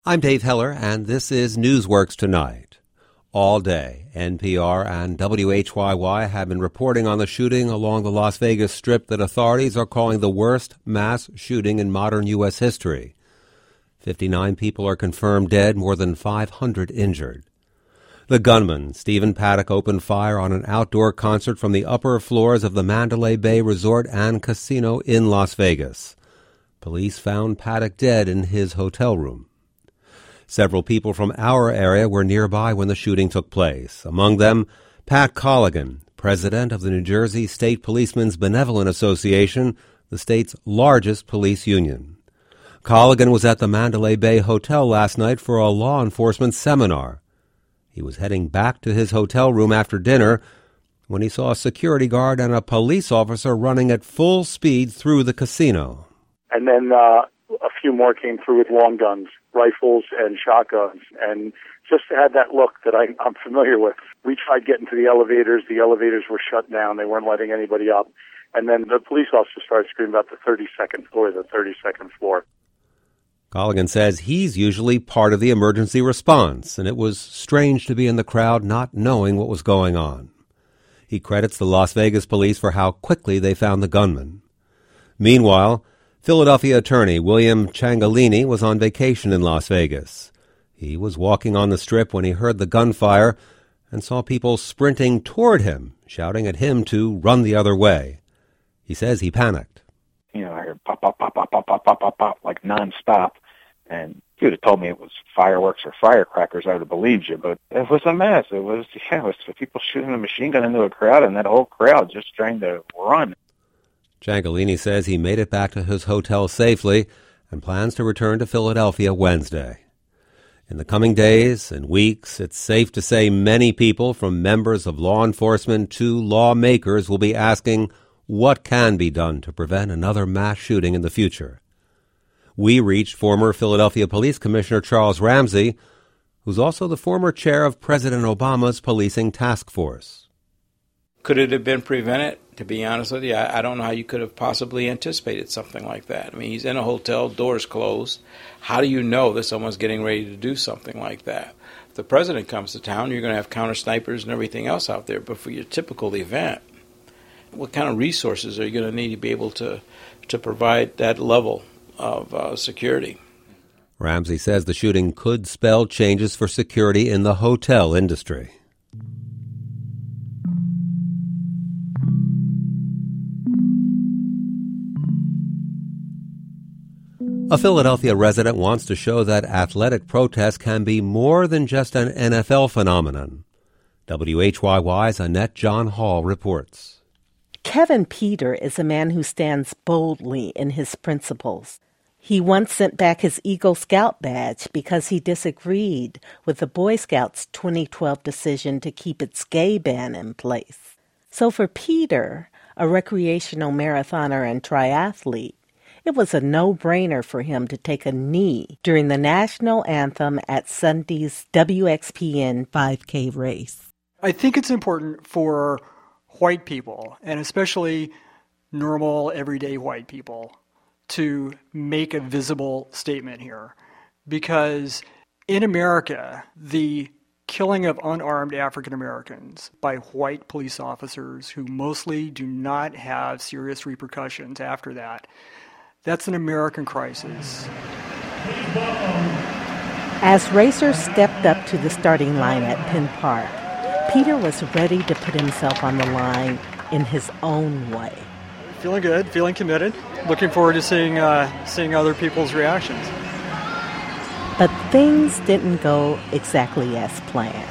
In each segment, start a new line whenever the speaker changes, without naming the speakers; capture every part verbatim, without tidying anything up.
I'm Dave Heller, and this is Newsworks Tonight. All day, N P R and W H Y Y have been reporting on the shooting along the Las Vegas Strip that authorities are calling the worst mass shooting in modern U S history. fifty-nine people are confirmed dead, more than five hundred injured. The gunman, Stephen Paddock, opened fire on an outdoor concert from the upper floors of the Mandalay Bay Resort and Casino in Las Vegas. Police found Paddock dead in his hotel room. Several people from our area were nearby when the shooting took place. Among them, Pat Colligan, president of the New Jersey State Policemen's Benevolent Association, the state's largest police union. Colligan was at the Mandalay Bay Hotel last night for a law enforcement seminar. He was heading back to his hotel room after dinner when he saw a security guard and a police officer running at full speed through the casino.
And then uh, a few more came through with long guns, rifles and shotguns, and just had that look that I, I'm familiar with. We tried getting to the elevators. The elevators were shut down. They weren't letting anybody up. And then the police officer started screaming about the thirty-second floor, the thirty-second floor.
Colligan says he's usually part of the emergency response, and it was strange to be in the crowd not knowing what was going on. He credits the Las Vegas police for how quickly they found the gunman. Meanwhile, Philadelphia attorney William Ciancaglini was on vacation in Las Vegas. He was walking on the Strip when he heard the gunfire and saw people sprinting toward him, shouting at him to run the other way. He says he panicked.
You know, I heard pop, pop, pop, pop, pop, pop, pop, pop, pop, like nonstop. And if you would have told me it was fireworks or firecrackers, I would have believed you. But it was a mess. It was, yeah, it was people shooting a machine gun into a crowd, and that whole crowd just trying to run.
Ciancaglini says he made it back to his hotel safely and plans to return to Philadelphia Wednesday. In the coming days and weeks, it's safe to say many people, from members of law enforcement to lawmakers, will be asking what can be done to prevent another mass shooting in the future. We reached former Philadelphia Police Commissioner Charles Ramsey, who's also the former chair of President Obama's policing task force.
Could it have been prevented? To be honest with you, I, I don't know how you could have possibly anticipated something like that. I mean, he's in a hotel, doors closed. How do you know that someone's getting ready to do something like that? If the president comes to town, you're going to have counter snipers and everything else out there. But for your typical event, what kind of resources are you going to need to be able to, to provide that level of uh, security?
Ramsey says the shooting could spell changes for security in the hotel industry. A Philadelphia resident wants to show that athletic protest can be more than just an N F L phenomenon. W H Y Y's Annette John Hall reports.
Kevin Peter is a man who stands boldly in his principles. He once sent back his Eagle Scout badge because he disagreed with the Boy Scouts' twenty twelve decision to keep its gay ban in place. So for Peter, a recreational marathoner and triathlete, it was a no-brainer for him to take a knee during the national anthem at Sunday's W X P N five K race.
I think it's important for white people, and especially normal, everyday white people, to make a visible statement here. Because in America, the killing of unarmed African Americans by white police officers who mostly do not have serious repercussions after that, that's an American crisis.
As racers stepped up to the starting line at Penn Park, Peter was ready to put himself on the line in his own way.
Feeling good, feeling committed. Looking forward to seeing uh, seeing other people's reactions.
But things didn't go exactly as planned.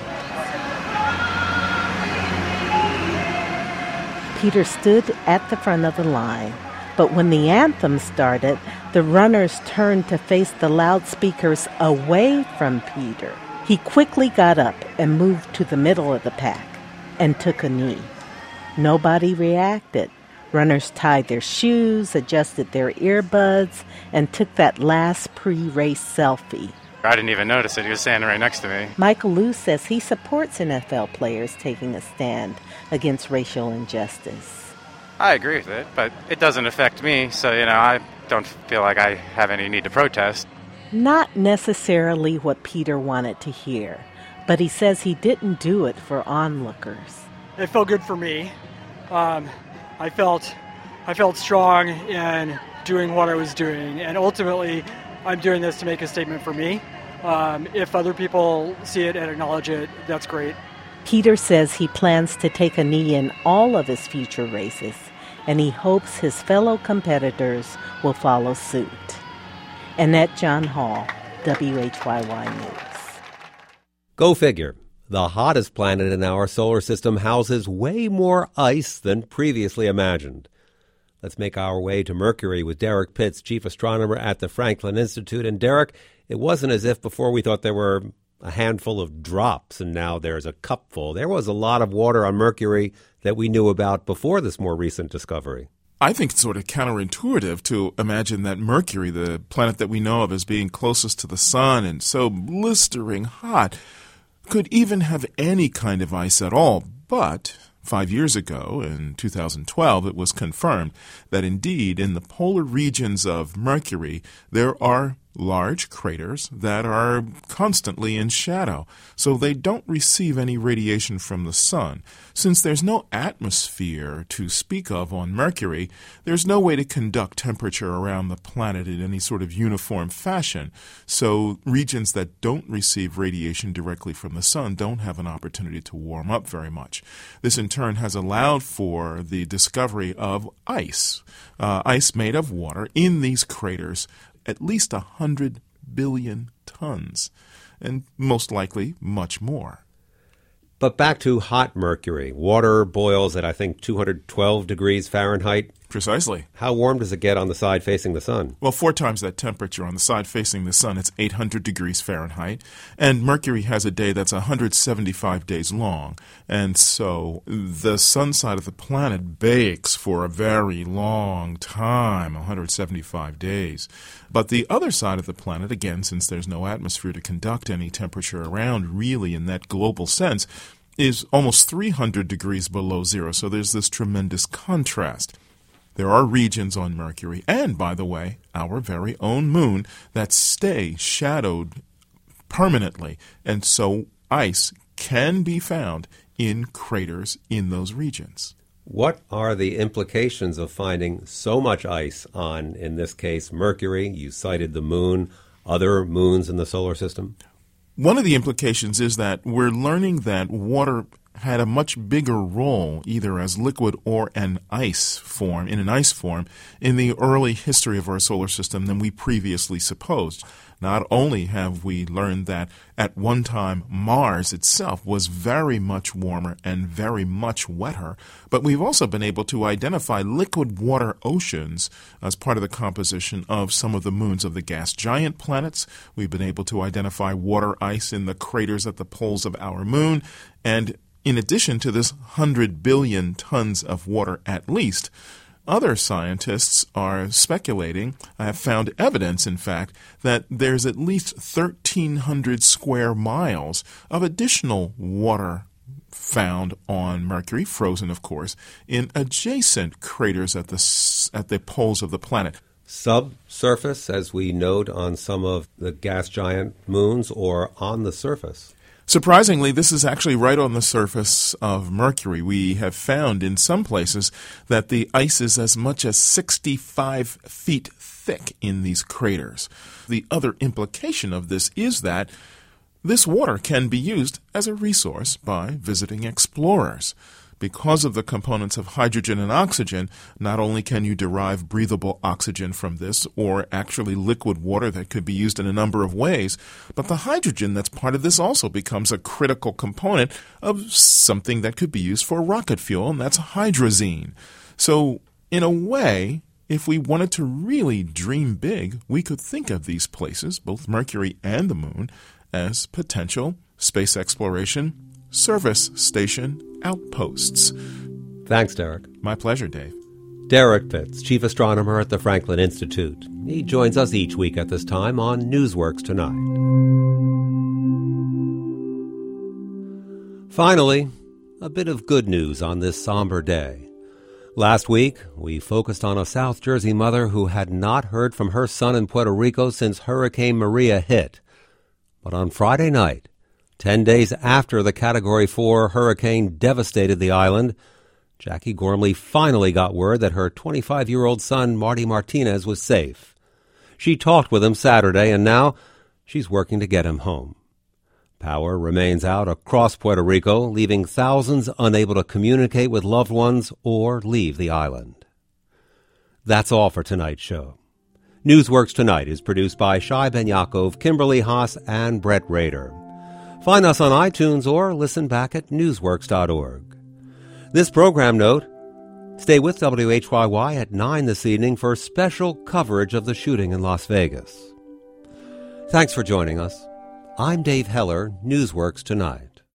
Peter stood at the front of the line, but when the anthem started, the runners turned to face the loudspeakers away from Peter. He quickly got up and moved to the middle of the pack and took a knee. Nobody reacted. Runners tied their shoes, adjusted their earbuds, and took that last pre-race selfie.
I didn't even notice it. He was standing right next to me.
Michael Liu says he supports N F L players taking a stand against racial injustice.
I agree with it, but it doesn't affect me, so, you know, I don't feel like I have any need to protest.
Not necessarily what Peter wanted to hear, but he says he didn't do it for onlookers.
It felt good for me. Um, I felt, I felt strong in doing what I was doing, and ultimately, I'm doing this to make a statement for me. Um, if other people see it and acknowledge it, that's great.
Peter says he plans to take a knee in all of his future races, and he hopes his fellow competitors will follow suit. Annette John Hall, W H Y Y News.
Go figure. The hottest planet in our solar system houses way more ice than previously imagined. Let's make our way to Mercury with Derek Pitts, chief astronomer at the Franklin Institute. And Derek, it wasn't as if before we thought there were a handful of drops and now there's a cupful. There was a lot of water on Mercury that we knew about before this more recent discovery.
I think it's sort of counterintuitive to imagine that Mercury, the planet that we know of as being closest to the sun and so blistering hot, could even have any kind of ice at all. But five years ago, in two thousand twelve, it was confirmed that indeed in the polar regions of Mercury there are large craters that are constantly in shadow, so they don't receive any radiation from the sun. Since there's no atmosphere to speak of on Mercury, there's no way to conduct temperature around the planet in any sort of uniform fashion. So regions that don't receive radiation directly from the sun don't have an opportunity to warm up very much. This in turn has allowed for the discovery of ice, uh, ice made of water in these craters, at least one hundred billion tons, and most likely much more.
But back to hot Mercury. Water boils at, I think, two hundred twelve degrees Fahrenheit.
Precisely.
How warm does it get on the side facing the sun?
Well, four times that temperature on the side facing the sun, it's eight hundred degrees Fahrenheit. And Mercury has a day that's one hundred seventy-five days long. And so the sun side of the planet bakes for a very long time, one hundred seventy-five days. But the other side of the planet, again, since there's no atmosphere to conduct any temperature around really in that global sense, is almost three hundred degrees below zero. So there's this tremendous contrast. There are regions on Mercury, and, by the way, our very own moon, that stay shadowed permanently. And so ice can be found in craters in those regions.
What are the implications of finding so much ice on, in this case, Mercury? You cited the moon, other moons in the solar system.
One of the implications is that we're learning that water had a much bigger role, either as liquid or an ice form, in an ice form, in the early history of our solar system than we previously supposed. Not only have we learned that at one time Mars itself was very much warmer and very much wetter, but we've also been able to identify liquid water oceans as part of the composition of some of the moons of the gas giant planets. We've been able to identify water ice in the craters at the poles of our moon, and in addition to this one hundred billion tons of water at least, other scientists are speculating, have found evidence, in fact, that there's at least thirteen hundred square miles of additional water found on Mercury, frozen, of course, in adjacent craters at the, at the poles of the planet.
Subsurface, as we note on some of the gas giant moons, or on the surface?
Surprisingly, this is actually right on the surface of Mercury. We have found in some places that the ice is as much as sixty-five feet thick in these craters. The other implication of this is that this water can be used as a resource by visiting explorers. Because of the components of hydrogen and oxygen, not only can you derive breathable oxygen from this, or actually liquid water that could be used in a number of ways, but the hydrogen that's part of this also becomes a critical component of something that could be used for rocket fuel, and that's hydrazine. So, in a way, if we wanted to really dream big, we could think of these places, both Mercury and the Moon, as potential space exploration service station outposts.
Thanks, Derek.
My pleasure, Dave.
Derek Pitts, chief astronomer at the Franklin Institute. He joins us each week at this time on Newsworks Tonight. Finally, a bit of good news on this somber day. Last week, we focused on a South Jersey mother who had not heard from her son in Puerto Rico since Hurricane Maria hit. But on Friday night, ten days after the Category four hurricane devastated the island, Jackie Gormley finally got word that her twenty-five-year-old son, Marty Martinez, was safe. She talked with him Saturday, and now she's working to get him home. Power remains out across Puerto Rico, leaving thousands unable to communicate with loved ones or leave the island. That's all for tonight's show. Newsworks Tonight is produced by Shai Ben Yaakov, Kimberly Haas, and Brett Rader. Find us on iTunes or listen back at newsworks dot org. This program note, stay with W H Y Y at nine this evening for special coverage of the shooting in Las Vegas. Thanks for joining us. I'm Dave Heller, Newsworks Tonight.